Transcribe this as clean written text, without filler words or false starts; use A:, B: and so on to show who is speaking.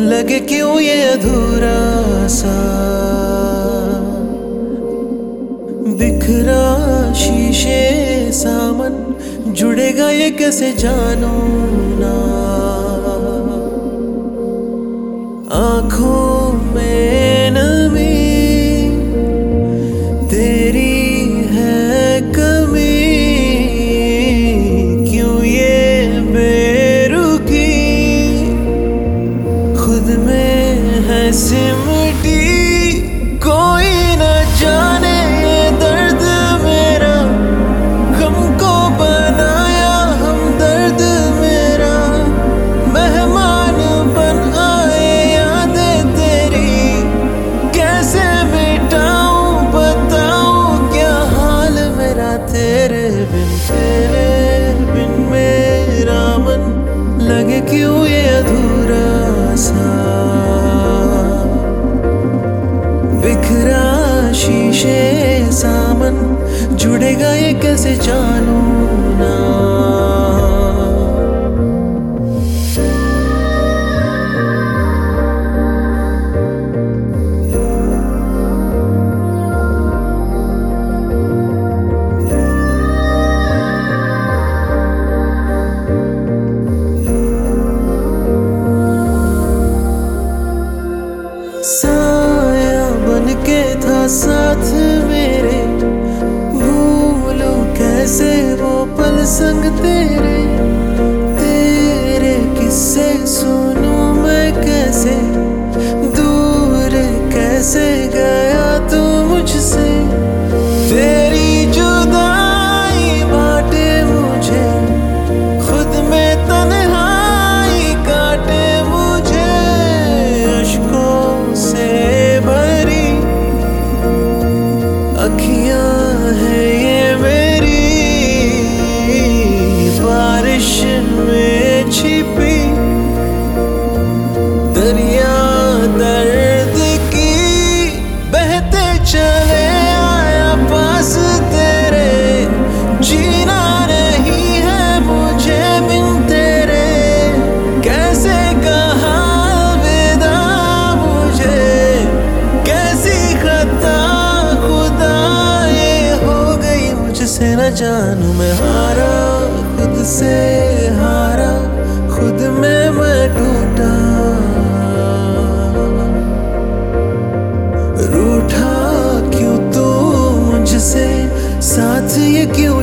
A: लगे क्यों ये अधूरा सा। बिखरा शीशे सामन, जुड़ेगा ये कैसे जानू ना। आँखों में नमी तेरी है कमी, क्यों ये बेरुखी खुद में है सिमटी। कोई न जाने ये दर्द मेरा, गम को बनाया हम दर्द मेरा। मेहमान बन आए यादें तेरी, कैसे मिटाऊं बताऊं क्या हाल मेरा तेरे बिन मेरा मन। लगे क्यों ये अधूरा सा। बिखरा शीशे सामन, जुड़ेगा ये कैसे जानू ना। साया बनके था साथ मेरे, भूलूं कैसे वो पल संग तेरे। तेरे किस्से सुनूं मैं कैसे, दूर कैसे गया तू मुझसे। तेरी जुदाई बांटे मुझे, खुद में तन्हाई काटे मुझे। अश्कों से भरी अखियां है ये मेरी, बारिश में छिपी दरिया दर्द की। बहते चले आया पास तेरे, जीना नहीं है मुझे बिन तेरे। कैसे कहा विदा मुझे, कैसी खता खुदा ये हो गई मुझसे। न जानू मैं हारा, खुद से हारा, खुद में मैं टूटा। रूठा क्यों तू मुझसे, साथ ये क्यों